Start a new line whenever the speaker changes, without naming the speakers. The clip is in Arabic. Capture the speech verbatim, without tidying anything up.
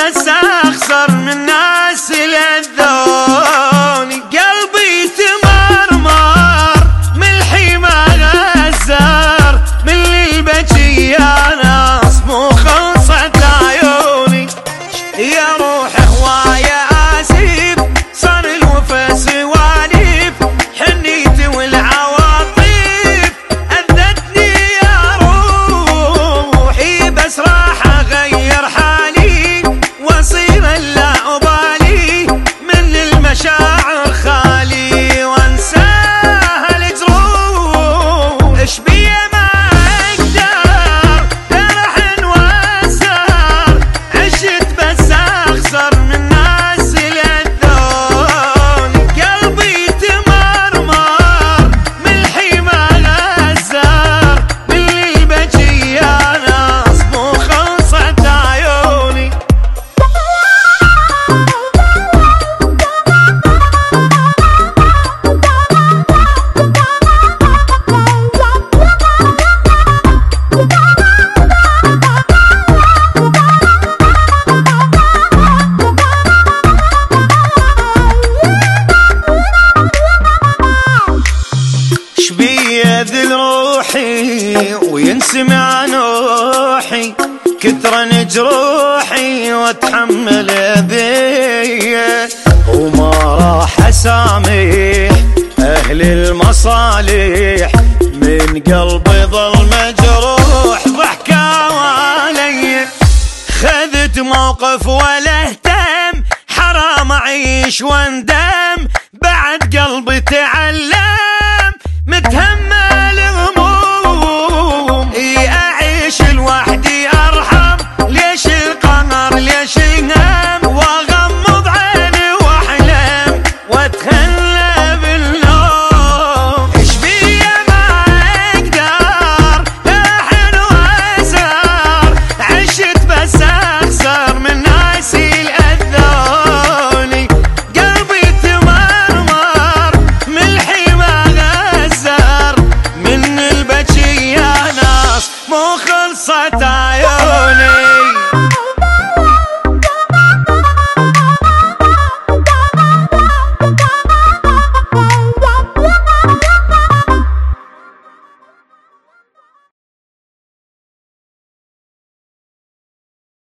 بس اخسر من ناس لذوني، قلبي تمرمر من الحما غزار، من اللي بجي يا ناس مو خلصت عيوني. يا روح هواية اسف صار الوفا سواليف، حنيتي والعواطف اذتني يا روحي، بس راح اغير حالي واصير لا ابالي من المشاعر خالي وانساها الجروح. ايش بيه ما اقدر فرح واسهر، عشت بس اخسر من ناس لذوني، قلبي تمرمر من الحما غزار، من اللي بجي يا ناس مو خلصت عيوني. شبيه ذل روحي وينسمع نوحي، كثر جروحي واتحمل ذيه، وما راح اسامح اهل المصالح، من قلبي ظل مجروح ضحكوا علي. خذت موقف ولا اهتم، حرام اعيش واندم، بعد قلبي تعلم متهمل هموم. اي اعيش لوحدي ارحم، ليش القمر ليش ينام، واغمض عيني واحلم واتهنى بالنوم. ايش بيه ما اقدر احن واسهر، عشت بس اخسر من ناسي الاذوني، قلبي تمرمر من الحما غزار، من البجي يا ناس مو خلصت عيوني.